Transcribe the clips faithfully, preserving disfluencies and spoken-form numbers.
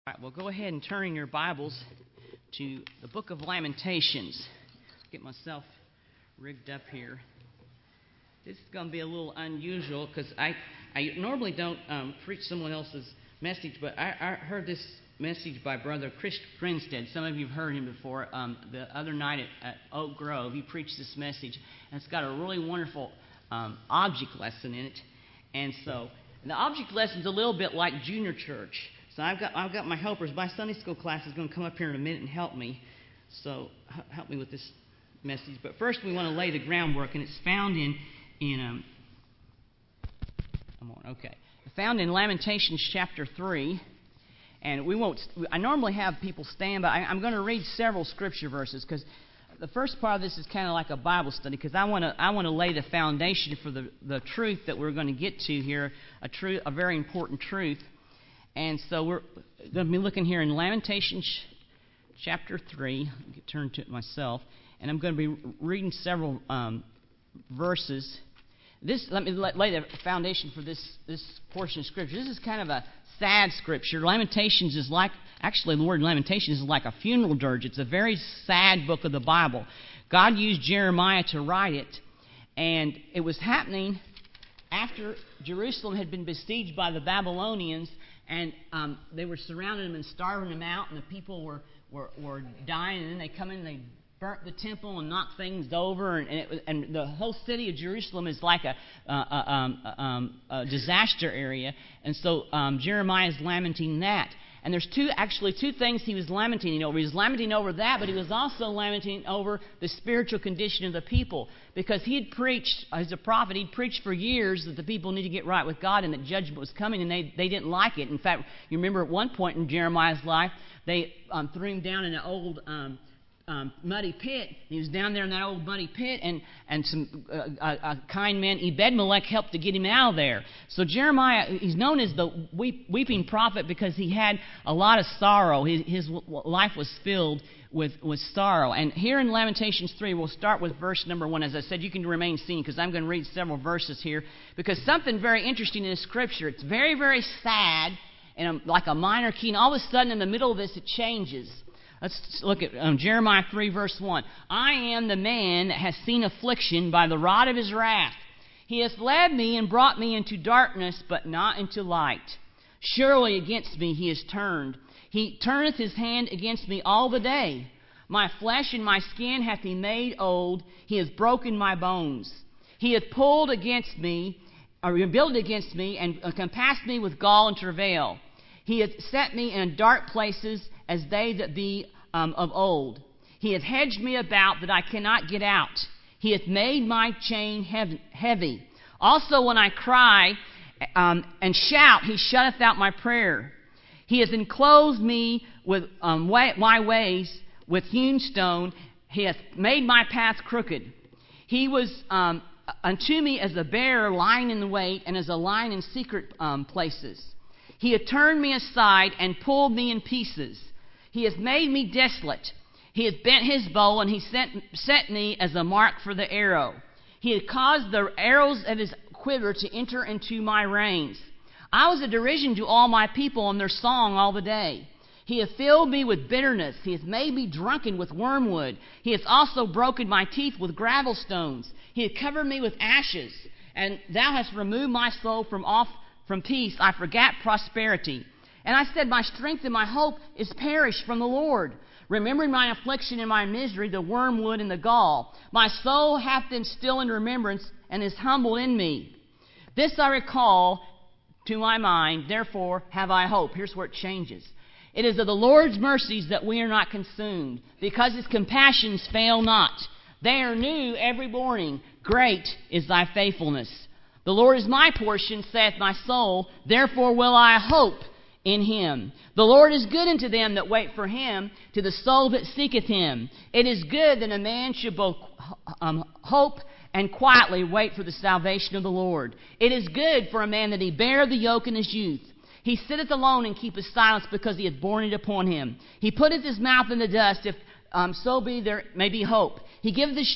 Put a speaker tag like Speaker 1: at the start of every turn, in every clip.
Speaker 1: All right, well, go ahead and turn in your Bibles to the book of Lamentations. Get myself rigged up here. This is going to be a little unusual because I, I normally don't um, preach someone else's message, but I, I heard this message by Brother Chris Grinstead. Some of you have heard him before. Um, the other night at, at Oak Grove, he preached this message, and it's got a really wonderful um, object lesson in it. And so the object lesson is a little bit like junior church. So I've got I've got my helpers. My Sunday school class is going to come up here in a minute and help me. So help me with this message. But first, we want to lay the groundwork, and it's found in in um. I'm on. Okay, found in Lamentations chapter three, and we won't. I normally have people stand, but I, I'm going to read several scripture verses because the first part of this is kind of like a Bible study because I want to I want to lay the foundation for the the truth that we're going to get to here. A true, a very important truth. And so we're going to be looking here in Lamentations chapter three. I can turn to it myself. And I'm going to be reading several um, verses. This Let me lay the foundation for this, this portion of Scripture. This is kind of a sad Scripture. Lamentations is like, actually the word Lamentations is like a funeral dirge. It's a very sad book of the Bible. God used Jeremiah to write it. And it was happening after Jerusalem had been besieged by the Babylonians. And um, they were surrounding them and starving them out, and the people were, were, were dying. And then they come in and they burnt the temple and knocked things over. And, and, it, and the whole city of Jerusalem is like a, uh, a, um, um, a disaster area. And so um, Jeremiah is lamenting that. And there's two, actually two things he was lamenting over. He was lamenting over that, but he was also lamenting over the spiritual condition of the people. Because he had preached, as a prophet, he'd preached for years that the people need to get right with God and that judgment was coming, and they, they didn't like it. In fact, you remember at one point in Jeremiah's life, they um, threw him down in an old um, um, muddy pit. He was down there in that old muddy pit, and, and some uh, a, a kind man, Ebed-Melech, helped to get him out of there. So Jeremiah, he's known as the weep, weeping prophet because he had a lot of sorrow. His, his life was filled with, with sorrow. And here in Lamentations three, we'll start with verse number one. As I said, you can remain seated because I'm going to read several verses here because something very interesting in this scripture. It's very, very sad and like a minor key, and all of a sudden in the middle of this it changes. Let's look at um, Jeremiah three, verse one. I am the man that has seen affliction by the rod of his wrath. He hath led me and brought me into darkness, but not into light. Surely against me he is turned. He turneth his hand against me all the day. My flesh and my skin hath he made old. He hath broken my bones. He hath pulled against me, or rebuilt against me, and compassed me with gall and travail. He hath set me in dark places as they that be um, of old. He hath hedged me about that I cannot get out. He hath made my chain heavy. Also when I cry um, and shout, he shutteth out my prayer. He hath enclosed me with um, way, my ways with hewn stone. He hath made my path crooked. He was um, unto me as a bear lying in the wait, and as a lion in secret um, places. He hath turned me aside and pulled me in pieces. He hath made me desolate. He hath bent his bow, and he sent, set me as a mark for the arrow. He hath caused the arrows of his quiver to enter into my reins. I was a derision to all my people and their song all the day. He hath filled me with bitterness. He hath made me drunken with wormwood. He hath also broken my teeth with gravel stones. He hath covered me with ashes. And thou hast removed my soul from off from peace. I forgat prosperity. And I said, my strength and my hope is perished from the Lord. Remembering my affliction and my misery, the wormwood and the gall. My soul hath them still in remembrance, and is humbled in me. This I recall to my mind, therefore have I hope. Here's where it changes. It is of the Lord's mercies that we are not consumed, because his compassions fail not. They are new every morning. Great is thy faithfulness. The Lord is my portion, saith my soul, therefore will I hope in him. The Lord is good unto them that wait for him, to the soul that seeketh him. It is good that a man should both um, hope and quietly wait for the salvation of the Lord. It is good for a man that he bear the yoke in his youth. He sitteth alone and keepeth silence, because he hath borne it upon him. He putteth his mouth in the dust, if um, so be there may be hope. He giveth his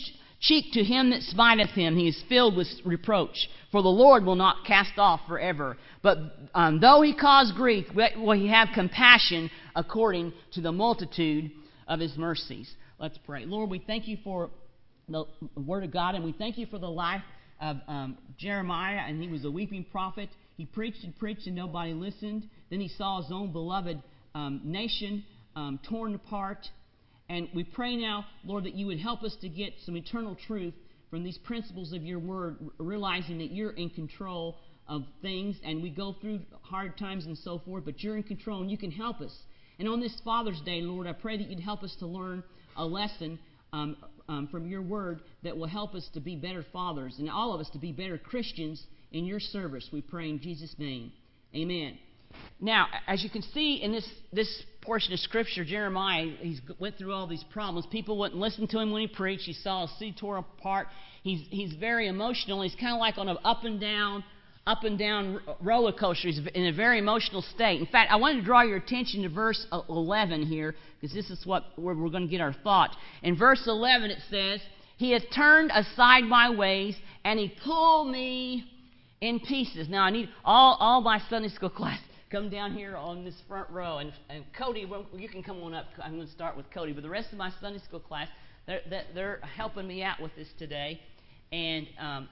Speaker 1: cheek to him that smiteth him. He is filled with reproach. For the Lord will not cast off forever. But um, though he cause grief, will he have compassion according to the multitude of his mercies. Let's pray. Lord, we thank you for the Word of God, and we thank you for the life of um, Jeremiah, and he was a weeping prophet. He preached and preached, and nobody listened. Then he saw his own beloved um, nation um, torn apart. And we pray now, Lord, that you would help us to get some eternal truth from these principles of your Word, realizing that you're in control of things, and we go through hard times and so forth, but you're in control, and you can help us. And on this Father's Day, Lord, I pray that you'd help us to learn a lesson um, um, from your Word that will help us to be better fathers, and all of us to be better Christians in your service. We pray in Jesus' name. Amen. Now, as you can see in this, this portion of Scripture, Jeremiah, he went through all these problems. People wouldn't listen to him when he preached. He saw a sea torn apart. He's, he's very emotional. He's kind of like on an up and down, up and down roller coaster. He's in a very emotional state. In fact, I wanted to draw your attention to verse eleven here, because this is what where we're going to get our thought. In verse eleven it says, "He has turned aside my ways, and he pulled me in pieces." Now, I need all, all my Sunday school class come down here on this front row. And, and Cody, well, you can come on up. I'm going to start with Cody. But the rest of my Sunday school class, they're, they're helping me out with this today. And um,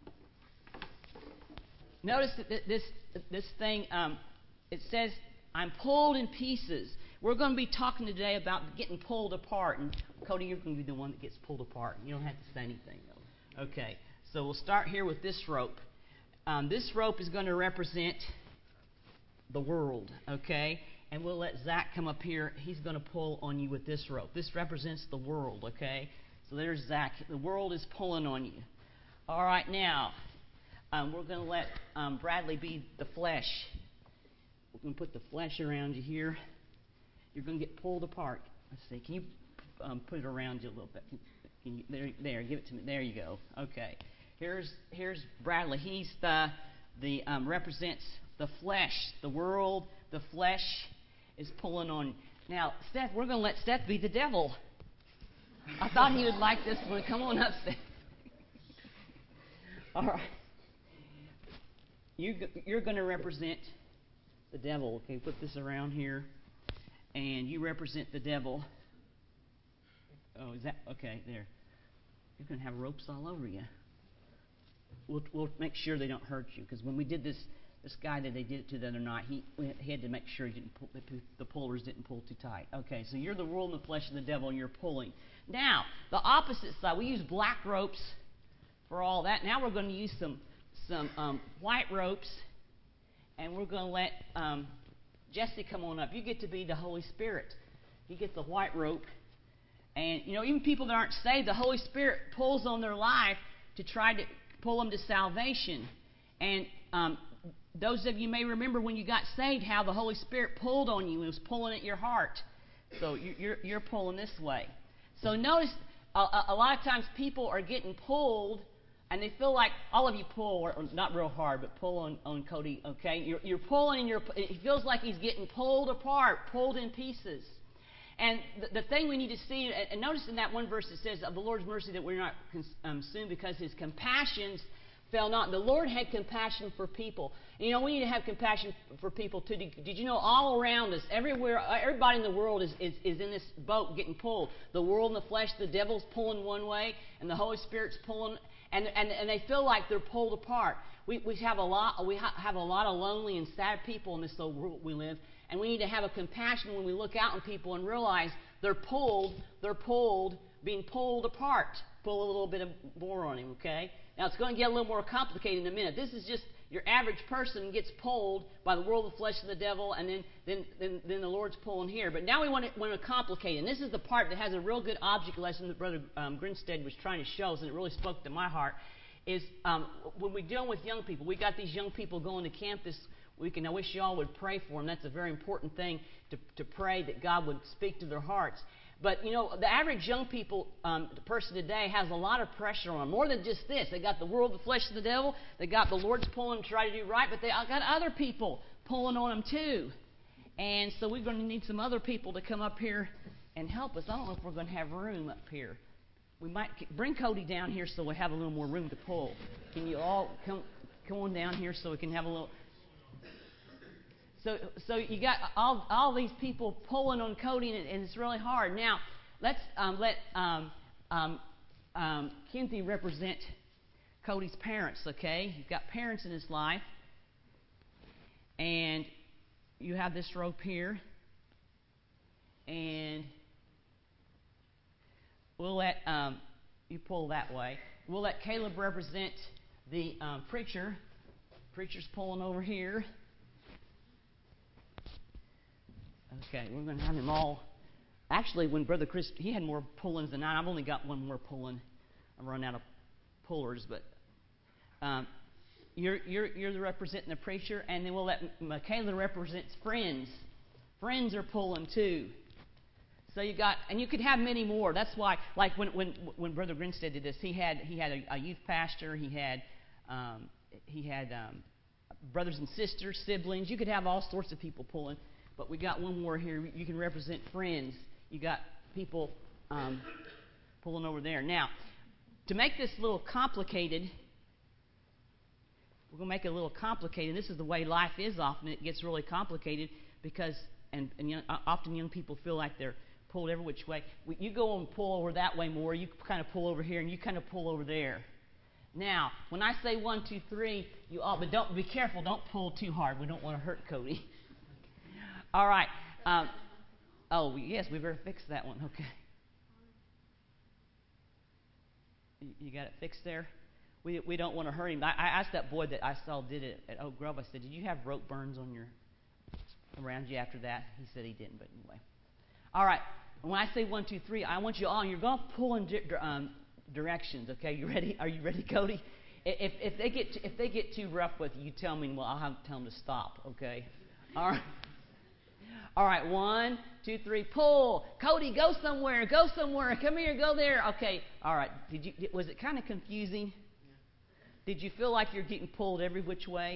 Speaker 1: notice that this, this thing, um, it says, "I'm pulled in pieces." We're going to be talking today about getting pulled apart. And Cody, you're going to be the one that gets pulled apart. You don't have to say anything, though. Okay, so we'll start here with this rope. Um, this rope is going to represent the world, okay? And we'll let Zach come up here. He's going to pull on you with this rope. This represents the world, okay? So there's Zach. The world is pulling on you. All right, now, um, we're going to let um, Bradley be the flesh. We're going to put the flesh around you here. You're going to get pulled apart. Let's see. Can you um, put it around you a little bit? Can you, there, there, give it to me. There you go. Okay. Here's here's Bradley. He's the the um, represents the flesh, the world. The flesh is pulling on. Now, Seth, we're going to let Seth be the devil. I thought he would like this one. Come on up, Seth. All right. You you're going to represent the devil. Okay, put this around here, and you represent the devil. Oh, is that okay? There. You're going to have ropes all over you. We'll, we'll make sure they don't hurt you, because when we did this, this guy that they did it to the other night, he, he had to make sure he didn't pull, the pullers didn't pull too tight. Okay, so you're the world and the flesh of the devil, and you're pulling. Now, the opposite side, we use black ropes for all that. Now we're going to use some some um, white ropes, and we're going to let um, Jesse come on up. You get to be the Holy Spirit. You get the white rope, and you know, even people that aren't saved, the Holy Spirit pulls on their life to try to pull them to salvation. And um, those of you may remember when you got saved how the Holy Spirit pulled on you. It was pulling at your heart. So you're, you're pulling this way. So notice a, a lot of times people are getting pulled, and they feel like all of you pull, or, or not real hard, but pull on, on Cody, okay? You're, you're pulling, and you're, it feels like he's getting pulled apart, pulled in pieces. And the, the thing we need to see, and notice in that one verse it says, "Of the Lord's mercy that we're not consumed, because his compassions fail not." The Lord had compassion for people. And, you know, we need to have compassion for people too. Did, did you know all around us, everywhere, everybody in the world is, is, is in this boat getting pulled. The world and the flesh, the devil's pulling one way, and the Holy Spirit's pulling, and, and, and they feel like they're pulled apart. We, we have a lot we ha- have a lot of lonely and sad people in this old world we live. And we need to have a compassion when we look out on people and realize they're pulled, they're pulled, being pulled apart. Pull a little bit of more on him, okay? Now, it's going to get a little more complicated in a minute. This is just your average person gets pulled by the world, the flesh, and the devil, and then, then, then, then the Lord's pulling here. But now we want to, want to complicate it. And this is the part that has a real good object lesson that Brother um, Grinstead was trying to show us, and it really spoke to my heart, is um, when we're dealing with young people. We got these young people going to camp this week, and I wish you all would pray for them. That's a very important thing to, to pray, that God would speak to their hearts. But, you know, the average young people, um, the person today has a lot of pressure on them. More than just this. They got the world, the flesh, and the devil. They got the Lord's pulling to try to do right, but they got other people pulling on them too. And so we're going to need some other people to come up here and help us. I don't know if we're going to have room up here. we might bring Cody down here so we have a little more room to pull. Can you all come come on down here so we can have a little? So so you got all all these people pulling on Cody, and, and it's really hard. Now let's um, let um, um, um, Kenthy represent Cody's parents. Okay, you've got parents in his life, and you have this rope here, and we'll let um, you pull that way. We'll let Caleb represent the um, preacher. Preacher's pulling over here. Okay, we're going to have him all. Actually, when Brother Chris, he had more pullings than I. I've only got one more pulling. I've run out of pullers, but um, you're you're you're the representing the preacher, and then we'll let Michaela represent friends. Friends are pulling too. So you got, and you could have many more. That's why, like when when when Brother Grinstead did this, he had he had a, a youth pastor. He had um, he had um, brothers and sisters, siblings. You could have all sorts of people pulling. But we got one more here. You can represent friends. You got people um, pulling over there. Now, to make this a little complicated, we're going to make it a little complicated. This is the way life is often. It gets really complicated because, and, and young, often young people feel like they're pulled every which way. You go and pull over that way more. You kind of pull over here, and you kind of pull over there. Now, when I say one, two, three, you all, but don't be careful. Don't pull too hard. We don't want to hurt Cody. All right. Um, oh, yes, we better fix that one. Okay. You got it fixed there? We we don't want to hurt him. I, I asked that boy that I saw did it at Oak Grove. I said, did you have rope burns on your around you after that? He said he didn't, but anyway. All right. When I say one, two, three, I want you all, you're going to pull in di- um, directions, okay? You ready? Are you ready, Cody? If if they get if they get too rough with you, you tell me, and well, I'll have to tell them to stop, okay? All right. All right, one, two, three, pull. Cody, go somewhere. Go somewhere. Come here. Go there. Okay. All right. Did you? Was it kind of confusing? Did you feel like you're getting pulled every which way,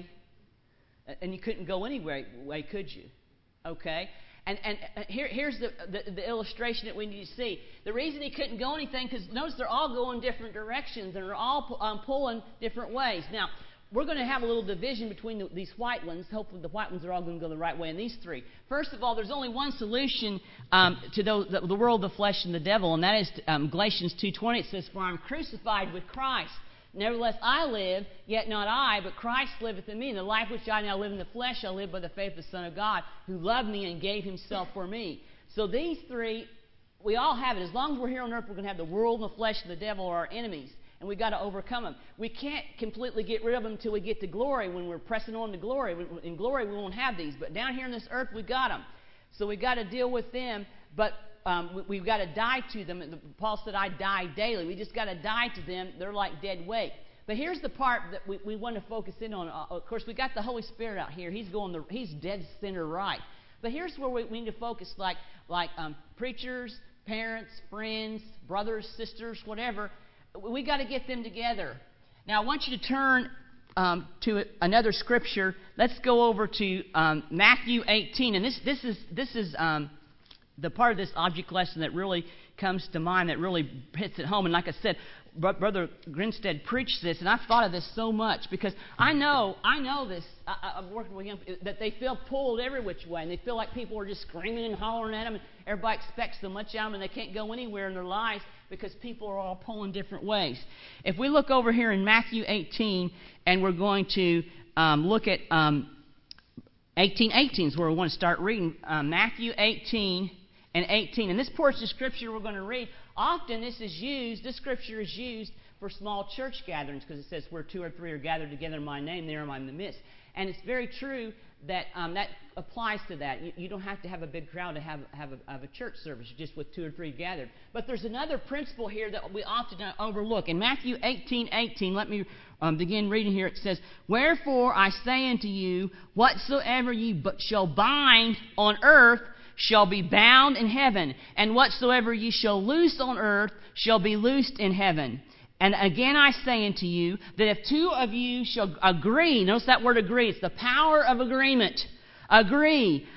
Speaker 1: and you couldn't go any way, way could you? Okay. And and here here's the, the the illustration that we need to see. The reason he couldn't go anything because notice they're all going different directions and they're all um, pulling different ways. Now, we're going to have a little division between the, these white ones. Hopefully the white ones are all going to go the right way in these three. First of all, there's only one solution um, to those, the, the world, the flesh, and the devil, and that is um, Galatians two twenty. It says, for I am crucified with Christ. Nevertheless I live, yet not I, but Christ liveth in me. And the life which I now live in the flesh, I live by the faith of the Son of God, who loved me and gave himself for me. So these three, we all have it. As long as we're here on earth, we're going to have the world, the flesh, and the devil are our enemies. And we've got to overcome them. We can't completely get rid of them until we get to glory. When we're pressing on to glory. In glory, we won't have these. But down here on this earth, we've got them. So we've got to deal with them. But um, we, we've got to die to them. Paul said, I die daily. We just got to die to them. They're like dead weight. But here's the part that we, we want to focus in on. Uh, of course, we got the Holy Spirit out here. He's going the, he's dead center right. But here's where we, we need to focus, like, like um, preachers, parents, friends, brothers, sisters, whatever. We got to get them together. Now, I want you to turn um, to another scripture. Let's go over to um, Matthew eighteen, and this this is this is um, the part of this object lesson that really comes to mind, that really hits it home. And like I said, Brother Grinstead preached this, and I've thought of this so much because I know I know this. I, I'm working with him that they feel pulled every which way, and they feel like people are just screaming and hollering at them, and everybody expects so much out of them, and they can't go anywhere in their lives because people are all pulling different ways. If we look over here in Matthew eighteen, and we're going to um, look at um, eighteen eighteen is where we want to start reading. Uh, Matthew eighteen and eighteen. And this portion of Scripture we're going to read, often this is used, this Scripture is used for small church gatherings because it says where two or three are gathered together in my name, there am I in the midst. And it's very true that um, that applies to that. You, you don't have to have a big crowd to have, have, a, have a church service, just with two or three gathered. But there's another principle here that we often overlook. In Matthew eighteen eighteen, let me um, begin reading here. It says, wherefore I say unto you, whatsoever ye shall bind on earth shall be bound in heaven, and whatsoever ye shall loose on earth shall be loosed in heaven. And again I say unto you, that if two of you shall agree, notice that word agree, it's the power of agreement, agree,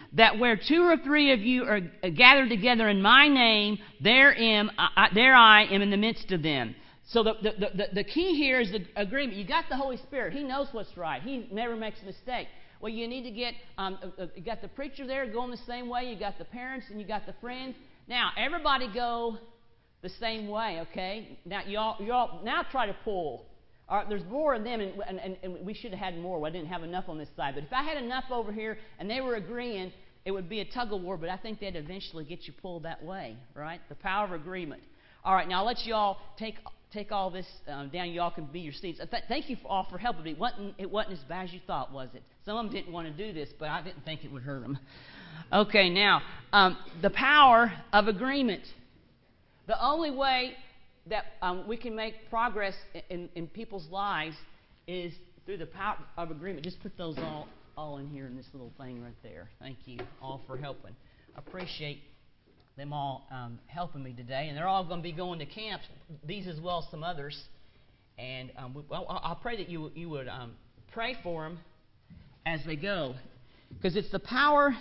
Speaker 1: that where two or three of you are gathered together in my name, there am I, there I am in the midst of them. So the, the, the, the key here is the agreement. You got the Holy Spirit. He knows what's right. He never makes a mistake. Well, you need to get, um, uh, you got the preacher there going the same way. You got the parents and you got the friends. Now, everybody go the same way, okay? Now, you all, you all now try to pull. All right, there's more of them, and, and, and we should have had more. Well, I didn't have enough on this side. But if I had enough over here and they were agreeing, it would be a tug of war. But I think they'd eventually get you pulled that way, right? The power of agreement. All right, now I'll let you all take take all this um, down. You all can be your seats. Th- thank you for all for helping me. It wasn't, it wasn't as bad as you thought, was it? Some of them didn't want to do this, but I didn't think it would hurt them. Okay, now, um, the power of agreement. The only way that um, we can make progress in, in people's lives is through the power of agreement. Just put those all, all in here in this little thing right there. Thank you all for helping. I appreciate them all um, helping me today. And they're all going to be going to camps, these as well as some others. And um, we, well, I'll pray that you, you would um, pray for them as they go. Because it's the power,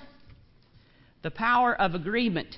Speaker 1: the power of agreement.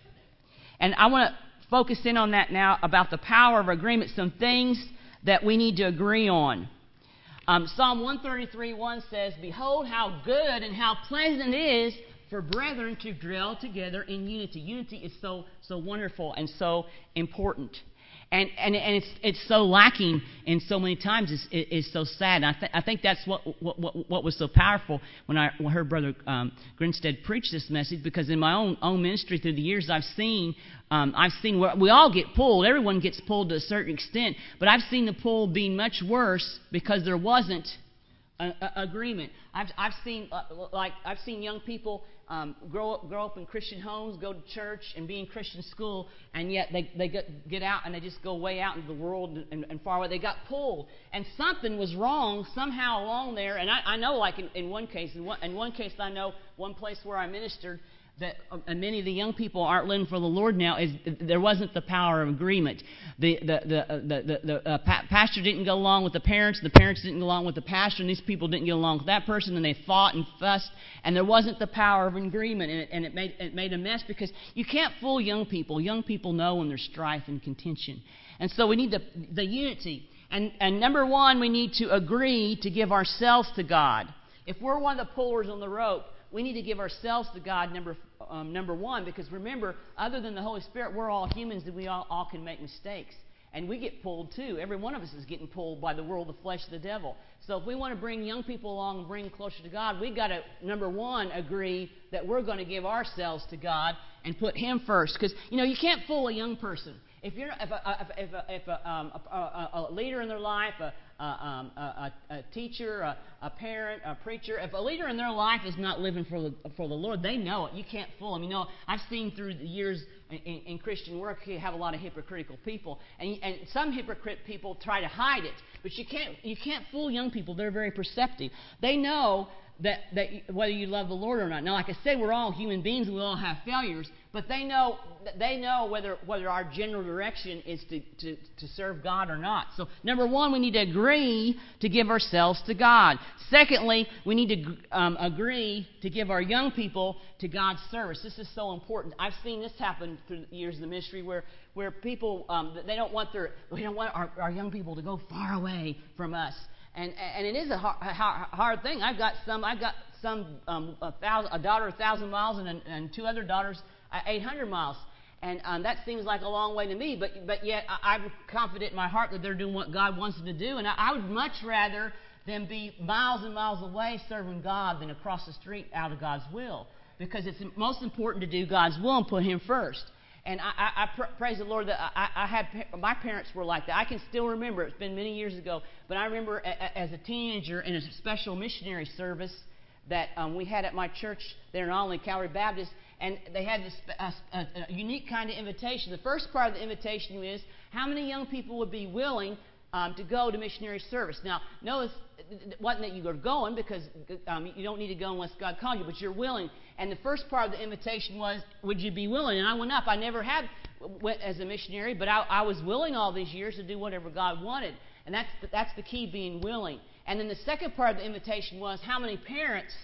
Speaker 1: And I want to focus in on that now about the power of agreement, some things that we need to agree on. Um, Psalm one thirty-three one says, "Behold how good and how pleasant it is for brethren to dwell together in unity." Unity is so so wonderful and so important. And and, and it's it's so lacking in so many times. It's, it, it's so sad. And I, th- I think that's what, what what what was so powerful when I when heard Brother um, Grinstead preach this message. Because in my own own ministry through the years, I've seen um, I've seen where we all get pulled. Everyone gets pulled to a certain extent. But I've seen the pull be much worse because there wasn't a, a, agreement. I've I've seen uh, like I've seen young people Um, grow up, grow up in Christian homes, go to church, and be in Christian school, and yet they, they get, get out and they just go way out into the world and, and far away. They got pulled, and something was wrong somehow along there. And I, I know, like in, in one case, in one, in one case, I know one place where I ministered that, um, and many of the young people aren't living for the Lord now. Is there wasn't the power of agreement. The the the uh, the, the, the uh, pa- pastor didn't go along with the parents. The parents didn't go along with the pastor, and these people didn't get along with that person, and they fought and fussed. And there wasn't the power of agreement, and it, and it made it made a mess because you can't fool young people. Young people know when there's strife and contention, and so we need the the unity. And and number one, we need to agree to give ourselves to God. If we're one of the pullers on the rope, we need to give ourselves to God, number um, number one, because remember, other than the Holy Spirit, we're all humans and we all, all can make mistakes. And we get pulled too. Every one of us is getting pulled by the world, the flesh, the devil. So if we want to bring young people along and bring them closer to God, we've got to, number one, agree that we're going to give ourselves to God and put Him first. Because, you know, you can't fool a young person. If you're if a, if a, if a, um, a, a, a leader in their life, a, a, um, a, a teacher, a, a parent, a preacher, if a leader in their life is not living for the for the Lord, they know it. You can't fool them. You know, I've seen through the years in, in Christian work, you have a lot of hypocritical people, and and some hypocrite people try to hide it. But you can't you can't fool young people. They're very perceptive. They know that, that whether you love the Lord or not. Now, like I said, we're all human beings and we all have failures, but they know they know whether whether our general direction is to, to, to serve God or not. So, number one, we need to agree to give ourselves to God. Secondly, we need to um, agree to give our young people to God's service. This is so important. I've seen this happen through the years of the ministry where where people um, they don't want their we don't want our, our young people to go far away from us. And and it is a hard, hard thing. I've got some. I've got some. Um, a, thousand, a daughter a thousand miles, and and two other daughters eight hundred miles. And um, that seems like a long way to me. But but yet I, I'm confident in my heart that they're doing what God wants them to do. And I, I would much rather them be miles and miles away serving God than across the street out of God's will. Because it's most important to do God's will and put Him first. And I, I, I pr- praise the Lord that I, I had my parents were like that. I can still remember. It's been many years ago, but I remember a, a, as a teenager in a special missionary service that um, we had at my church there in Olney, Calvary Baptist, and they had this a, a, a unique kind of invitation. The first part of the invitation is how many young people would be willing um, to go to missionary service. Now, notice it wasn't that you were going because um, you don't need to go unless God called you, but you're willing. And the first part of the invitation was, would you be willing? And I went up. I never had went as a missionary, but I, I was willing all these years to do whatever God wanted. And that's the, that's the key, being willing. And then the second part of the invitation was, how many parents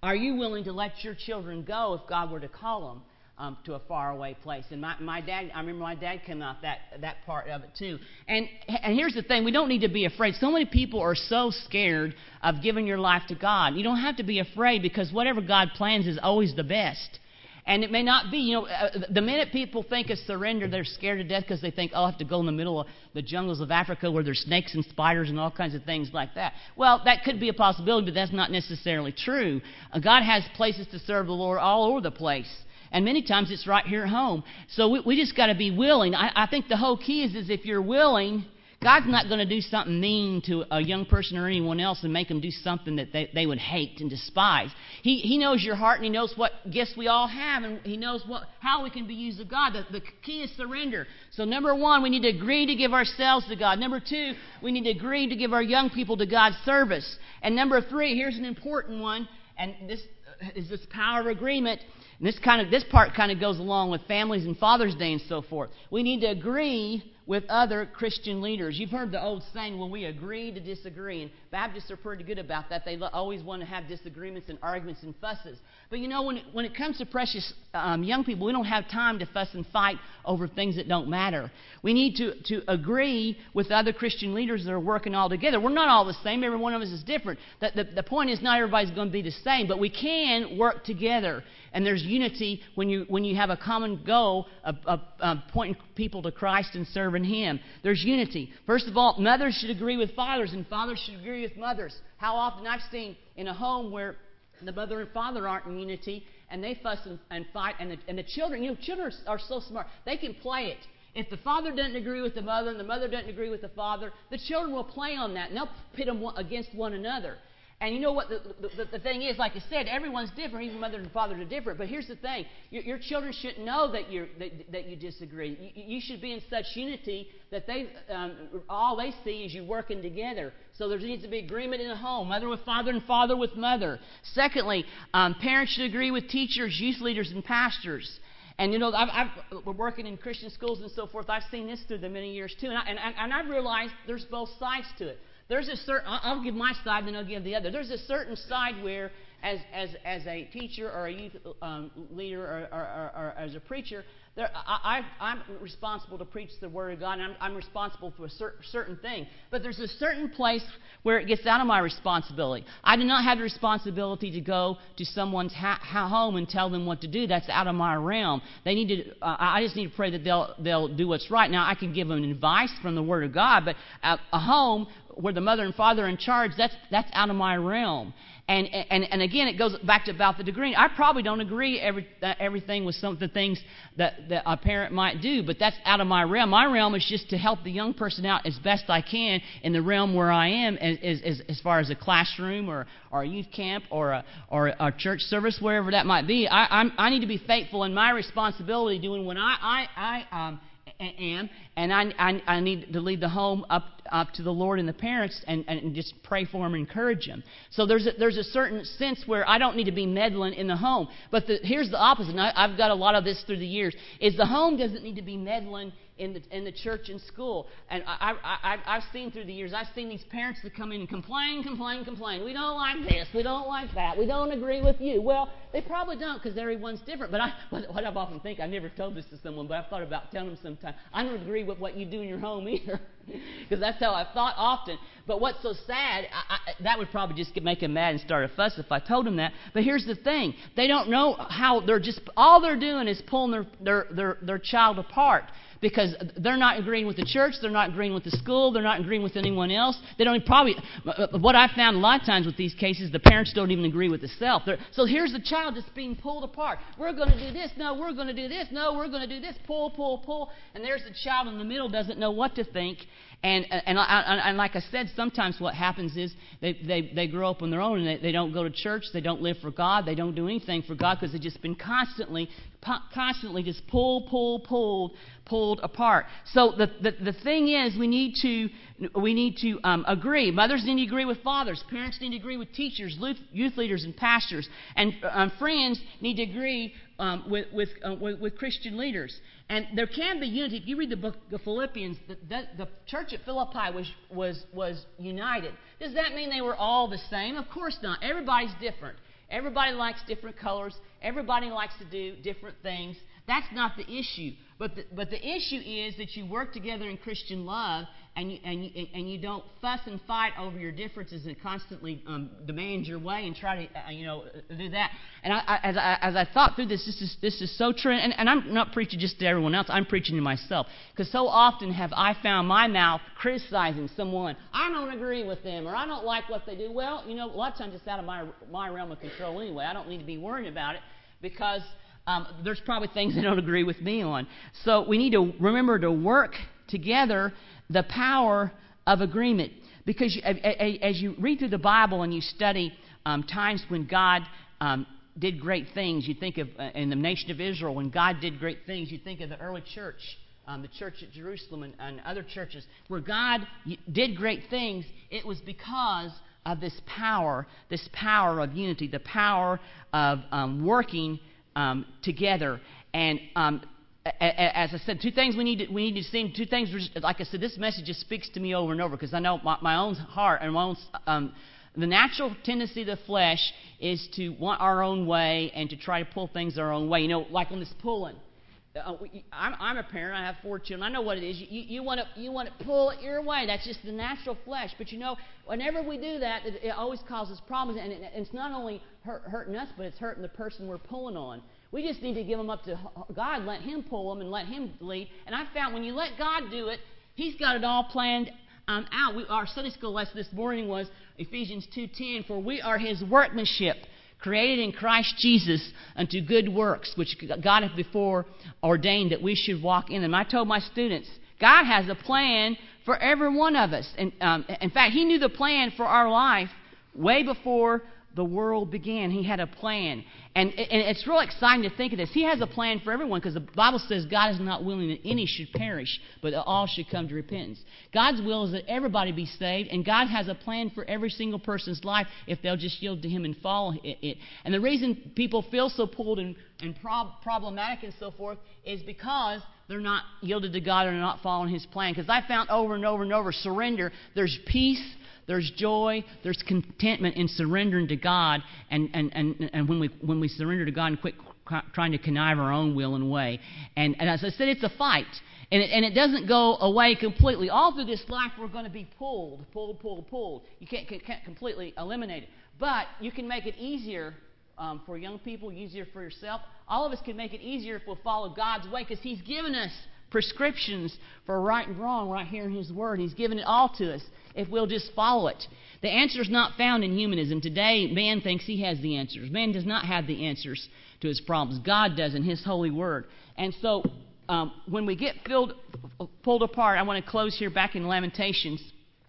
Speaker 1: Are you willing to let your children go if God were to call them um, to a faraway place? And my, my dad, I remember my dad came out that that part of it too. And and here's the thing: we don't need to be afraid. So many people are so scared of giving your life to God. You don't have to be afraid, because whatever God plans is always the best. And it may not be, you know, uh, the minute people think of surrender, they're scared to death because they think, oh, I have to go in the middle of the jungles of Africa where there's snakes and spiders and all kinds of things like that. Well, that could be a possibility, but that's not necessarily true. Uh, God has places to serve the Lord all over the place. And many times it's right here at home. So we, we just got to be willing. I, I think the whole key is, is if you're willing, God's not going to do something mean to a young person or anyone else and make them do something that they, they would hate and despise. He, he knows your heart, and He knows what gifts we all have, and He knows what how we can be used of God. The, the key is surrender. So number one, we need to agree to give ourselves to God. Number two, we need to agree to give our young people to God's service. And number three, here's an important one, and this is this power of agreement. And this kind of this part kind of goes along with families and Father's Day and so forth. We need to agree with other Christian leaders. You've heard the old saying, well, we agree to disagree. And Baptists are pretty good about that. They always want to have disagreements and arguments and fusses. But you know, when it, when it comes to precious um, young people, we don't have time to fuss and fight over things that don't matter. We need to, to agree with other Christian leaders that are working all together. We're not all the same. Every one of us is different. The, the, the point is, not everybody's going to be the same, but we can work together. And there's unity when you when you have a common goal of, of, of pointing people to Christ and serving Him. There's unity. First of all, mothers should agree with fathers, and fathers should agree with mothers. How often I've seen in a home where the mother and father aren't in unity, and they fuss and, and fight, and the, and the children, you know, children are, are so smart. They can play it. If the father doesn't agree with the mother and the mother doesn't agree with the father, the children will play on that, and they'll pit them against one another. And you know what the, the, the thing is, like I said, everyone's different. Even mother and fathers are different. But here's the thing. Your, your children shouldn't know that, you're, that, that you disagree. You, you should be in such unity that they um, all they see is you working together. So there needs to be agreement in the home. Mother with father and father with mother. Secondly, um, parents should agree with teachers, youth leaders, and pastors. And, you know, I've, I've, we're working in Christian schools and so forth. I've seen this through the many years, too. And, I, and, and I've realized there's both sides to it. There's a certain, I'll give my side, then I'll give the other. There's a certain side where, as as as a teacher or a youth um, leader or, or, or, or as a preacher, there, I, I, I'm responsible to preach the Word of God, and I'm, I'm responsible for a cer- certain thing. But there's a certain place where it gets out of my responsibility. I do not have the responsibility to go to someone's ha- home and tell them what to do. That's out of my realm. They need to. Uh, I just need to pray that they'll they'll do what's right. Now, I can give them advice from the Word of God, but a, a home where the mother and father are in charge, that's that's out of my realm. And and and again, it goes back to about the degree. I probably don't agree every uh, everything with some of the things that, that a parent might do, but that's out of my realm. My realm is just to help the young person out as best I can in the realm where I am, as as, as far as a classroom or, or a youth camp or a or a church service, wherever that might be. I I'm, I need to be faithful in my responsibility, doing what I I, I um. am, and I, I, I need to lead the home up up to the Lord and the parents, and, and just pray for them and encourage them. So there's a, there's a certain sense where I don't need to be meddling in the home. But the, here's the opposite, and I, I've got a lot of this through the years, is the home doesn't need to be meddling in the in the church and school. And I, I, I, I've seen through the years, I've seen these parents that come in and complain, complain, complain. We don't like this, we don't like that, we don't agree with you. Well, they probably don't, because everyone's different. But I, what I've often think, I've never told this to someone, but I've thought about telling them sometime, I don't agree with what you do in your home either, because that's how I've thought often. But what's so sad, I, I, that would probably just make them mad and start a fuss if I told them that. But here's the thing. They don't know how they're just, all they're doing is pulling their, their, their, their child apart. Because they're not agreeing with the church, they're not agreeing with the school, they're not agreeing with anyone else. They don't probably. What I've found a lot of times with these cases, the parents don't even agree with the self. They're, so here's the child that's being pulled apart. We're going to do this. No, we're going to do this. No, we're going to do this. Pull, pull, pull. And there's the child in the middle doesn't know what to think. And and, and, and like I said, sometimes what happens is they, they, they grow up on their own, and they, they don't go to church, they don't live for God, they don't do anything for God, because they've just been constantly, constantly just pulled, pulled, pulled, pulled apart. So the, the, the thing is, we need to we need to um, agree. Mothers need to agree with fathers. Parents need to agree with teachers, youth leaders, and pastors. And um, friends need to agree um, with with, uh, with with Christian leaders. And there can be unity. If you read the book of Philippians, the, the, the church at Philippi was, was, was united. Does that mean they were all the same? Of course not. Everybody's different. Everybody likes different colors. Everybody likes to do different things. That's not the issue. But the, but the issue is that you work together in Christian love, and you, and you, and you don't fuss and fight over your differences and constantly um, demand your way and try to, uh, you know, do that. And I, I, as, I, as I thought through this, this is, this is so true. And, and I'm not preaching just to everyone else. I'm preaching to myself. Because so often have I found my mouth criticizing someone. I don't agree with them, or I don't like what they do. Well, you know, a lot of times it's out of my, my realm of control anyway. I don't need to be worrying about it because Um, there's probably things they don't agree with me on. So we need to remember to work together the power of agreement. Because you, as you read through the Bible and you study um, times when God um, did great things, you think of uh, in the nation of Israel, when God did great things, you think of the early church, um, the church at Jerusalem and, and other churches, where God did great things. It was because of this power, this power of unity, the power of um, working Um, together. And um, a, a, as I said, two things we need to, we need to see. Two things, like I said, this message just speaks to me over and over because I know my, my own heart and my own um, the natural tendency of the flesh is to want our own way and to try to pull things our own way. You know, like on this pulling. Uh, I'm, I'm a parent. I have four children. I know what it is. You, you, you want to you want to pull it your way. That's just the natural flesh. But you know, whenever we do that, it, it always causes problems. And it, it's not only hurt, hurting us, but it's hurting the person we're pulling on. We just need to give them up to God, let Him pull them, and let Him lead. And I found when you let God do it, He's got it all planned um, out. We, our Sunday school lesson this morning was Ephesians two ten, for we are His workmanship, created in Christ Jesus unto good works, which God hath before ordained that we should walk in them. I told my students, God has a plan for every one of us. And um, in fact, He knew the plan for our life way before the world began. He had a plan. And, and it's real exciting to think of this. He has a plan for everyone because the Bible says God is not willing that any should perish, but that all should come to repentance. God's will is that everybody be saved, and God has a plan for every single person's life if they'll just yield to Him and follow it. And the reason people feel so pulled and, and prob- problematic and so forth is because they're not yielded to God or not following His plan. Because I found over and over and over, surrender, there's peace, there's joy, there's contentment in surrendering to God, and, and, and, and when we when we surrender to God and quit trying to connive our own will and way. And, and as I said, it's a fight, and it, and it doesn't go away completely. All through this life, we're going to be pulled, pulled, pulled, pulled. You can't, can't completely eliminate it, but you can make it easier um, for young people, easier for yourself. All of us can make it easier if we'll follow God's way, because He's given us prescriptions for right and wrong right here in His Word. He's given it all to us if we'll just follow it. The answer is not found in humanism. Today, man thinks he has the answers. Man does not have the answers to his problems. God does in His holy Word. And so um, when we get filled, pulled apart, I want to close here back in Lamentations.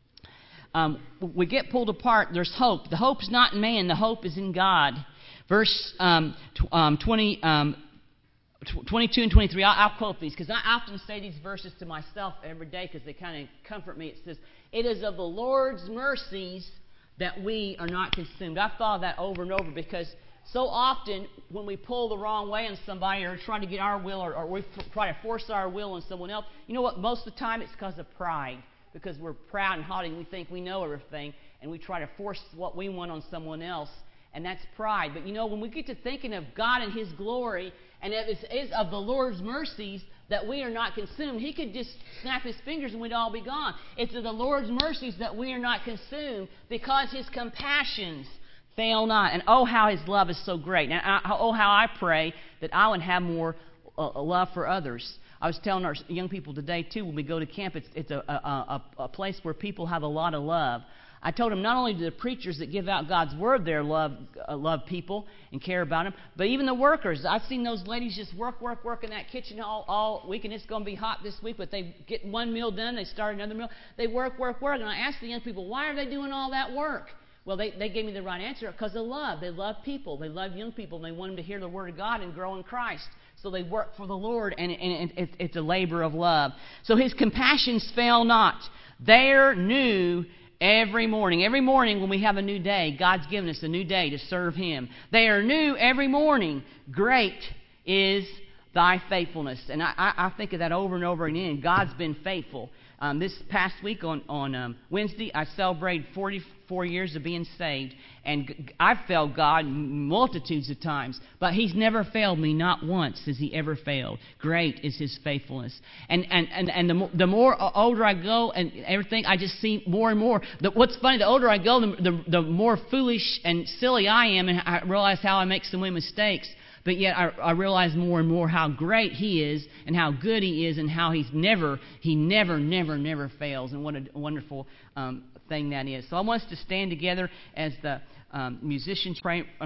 Speaker 1: Um, we get pulled apart, there's hope. The hope is not in man. The hope is in God. Verse um, tw- um, twenty... Um, twenty-two and twenty-three, I'll, I'll quote these because I often say these verses to myself every day because they kind of comfort me. It says, it is of the Lord's mercies that we are not consumed. I've thought of that over and over because so often when we pull the wrong way on somebody or try to get our will or, or we try to force our will on someone else, you know what? Most of the time it's because of pride, because we're proud and haughty and we think we know everything and we try to force what we want on someone else. And that's pride. But you know, when we get to thinking of God and His glory, and it is of the Lord's mercies that we are not consumed, He could just snap His fingers and we'd all be gone. It's of the Lord's mercies that we are not consumed because His compassions fail not. And oh, how His love is so great. And I, oh, how I pray that I would have more uh, love for others. I was telling our young people today, too, when we go to camp, it's, it's a, a, a, a place where people have a lot of love. I told them not only do the preachers that give out God's Word there love uh, love people and care about them, but even the workers. I've seen those ladies just work, work, work in that kitchen all, all week, and it's going to be hot this week, but they get one meal done, they start another meal. They work, work, work. And I asked the young people, why are they doing all that work? Well, they, they gave me the right answer, because of love. They love people. They love young people, and they want them to hear the Word of God and grow in Christ. So they work for the Lord, and, and it, it's a labor of love. So His compassions fail not. They're new every morning. Every morning when we have a new day, God's given us a new day to serve Him. They are new every morning. Great is thy faithfulness. And I, I, I think of that over and over again. God's been faithful. Um, this past week on, on um, Wednesday, I celebrated forty-four years of being saved. And g- I've failed God multitudes of times. But He's never failed me. Not once has He ever failed. Great is His faithfulness. And and, and, and the, more, the more older I go and everything, I just see more and more. The, what's funny, the older I go, the, the, the more foolish and silly I am. And I realize how I make so many mistakes. But yet I, I realize more and more how great He is and how good He is and how He's never, He never, never, never fails. And what a wonderful um, thing that is. So I want us to stand together as the um, musicians pray.